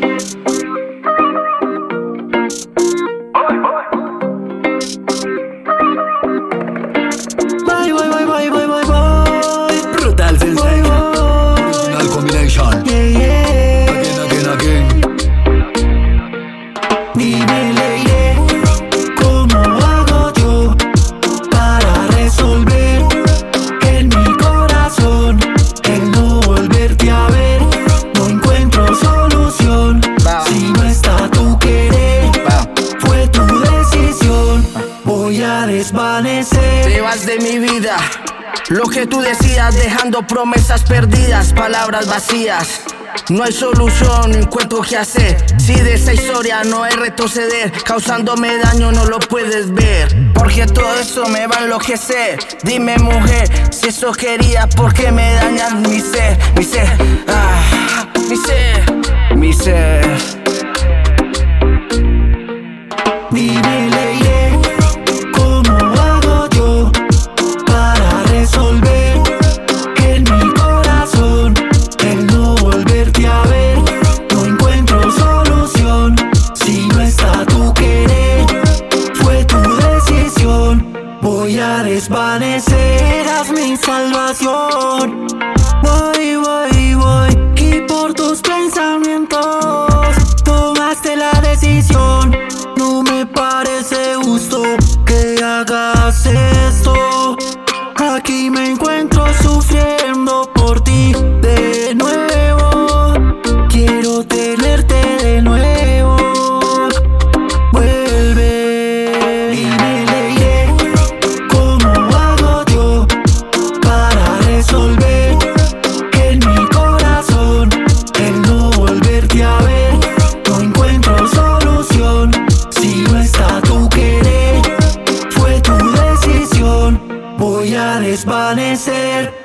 Voy, voy, voy, voy, voy, voy, voy. Brutal Sensei. Original combination. Yeah, yeah. Again, again. Dime, lady, ¿cómo hago yo para resolver en mi corazón el no volverte a ver? No encuentro solución. Si no está tu querer, fue tu decisión. Voy a desvanecer. Te vas de mi vida, lo que tú decías, dejando promesas perdidas, palabras vacías. No hay solución, no encuentro qué hacer. Si de esa historia no hay retroceder, causándome daño no lo puedes ver, porque todo eso me va a enloquecer. Dime, mujer, si eso quería, ¿por qué me dañas mi ser? Mi ser, mi ser, mi ser. Dime, lady, ¿cómo hago yo para resolver en mi corazón el no volverte a ver? No encuentro solución. Si no está tu querer, fue tu decisión. Voy a desvanecer. Eras mi salvación. Voy, voy, voy. Y por tus pensamientos tomaste la decisión. No me parece justo que hagas esto. Aquí me encuentro sufriendo por ti de nuevo. Quiero tenerte de nuevo. Vuelve. Dime, lady, ¿cómo hago yo para resolver en mi corazón el no volverte a ver? No encuentro solución. Si no está tu querer, fue tu decisión. Voy a desvanecer.